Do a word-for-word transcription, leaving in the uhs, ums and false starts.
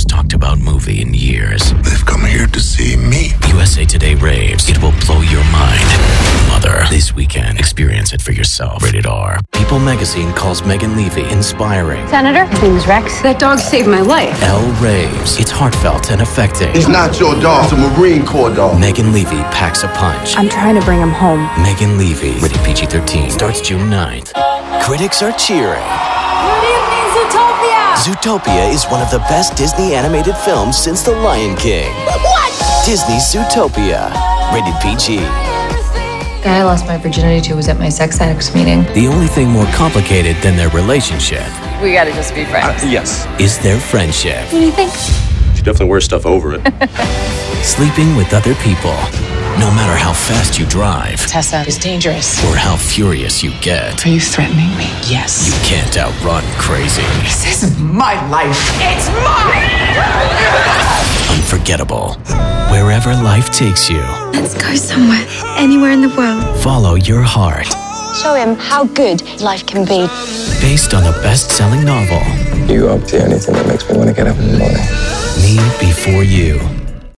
most talked about movie in years. They've come here to see me. U S A Today raves it will blow your mind. Mother, this weekend, experience it for yourself. Rated R. People magazine calls Megan Levy inspiring. Senator, my name is Rex. That dog saved my life. Elle raves it's heartfelt and affecting. He's not your dog. It's a Marine Corps dog. Megan Levy packs a punch. I'm trying to bring him home. Megan Levy, rated P G thirteen, starts June ninth. Critics are cheering. Good evening, Zootopia! Zootopia is one of the best Disney animated films since The Lion King. What? Disney's Zootopia, rated P G. The guy I lost my virginity to was at my sex addicts meeting. The only thing more complicated than their relationship We gotta just be friends. Uh, yes. is their friendship. What do you think? She definitely wears stuff over it. Sleeping with other people, no matter how fast you drive Tessa is dangerous. or how furious you get, Are you threatening me? Yes. you can't outrun crazy. This is my life. It's mine! Unforgettable. Wherever life takes you, Let's go somewhere, anywhere in the world. follow your heart. Show him how good life can be. Based on a best-selling novel, You up to anything that makes me want to get up in the morning? Me Before You.